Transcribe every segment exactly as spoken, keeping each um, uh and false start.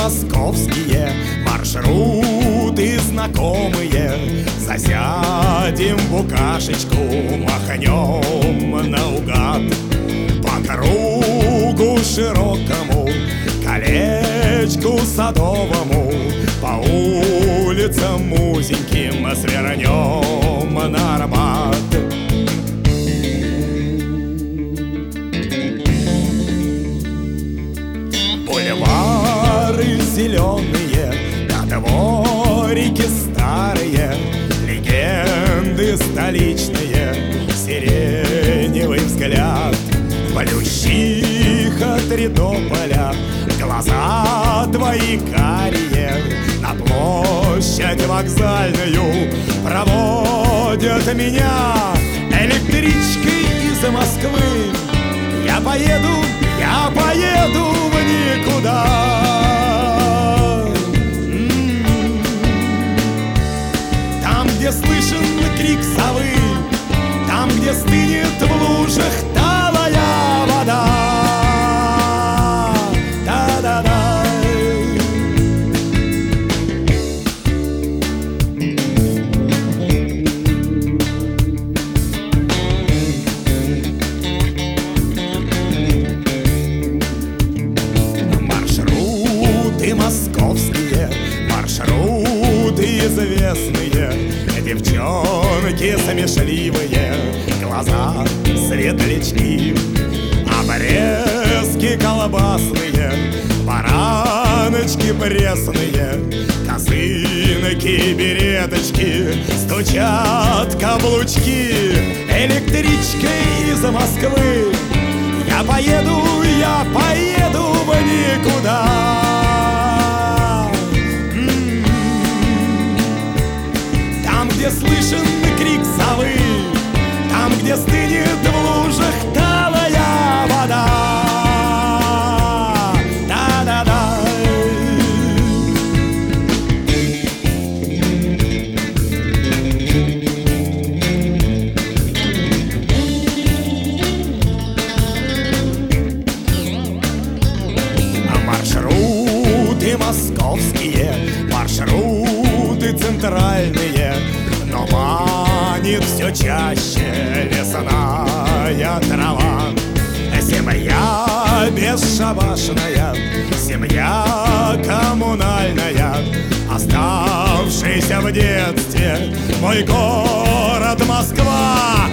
московские маршруты знакомые. Засядем в букашечку, махнем наугад по кругу широкому, колечку садовому, по улицам узеньким свернем на Арбат. Бульвары зеленые, на дворике старые, легенды столичные, сиреневый взгляд. Плющиха Тридополя, глаза твои карие, на площадь вокзальную проводят меня электричкой из Москвы. Я поеду, я поеду в никуда. Там, где слышен крик совы, там, где стынет в лужах талая вода. Да-да-да. Маршруты московские, маршруты известные, девчонки смешливые, глаза светлячки, обрезки колбасные, бараночки пресные, косынки, береточки, стучат каблучки. Электричкой из Москвы я поеду, я поеду в никуда. Там, где слышен крик совы, там, где стынет в лужах талая вода. Да-да-да. Маршруты московские, маршруты центральные, но манит все чаще лесная трава. Семья бесшабашная, семья коммунальная, оставшийся в детстве мой город Москва.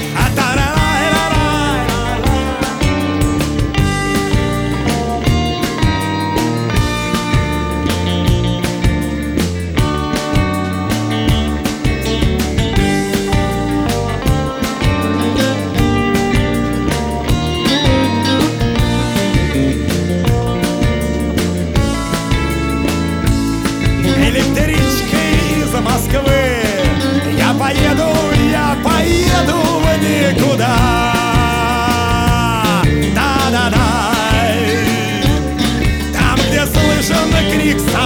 Электричкой из Москвы я поеду, я поеду в никуда. Да-да-да. Там, где слышен крик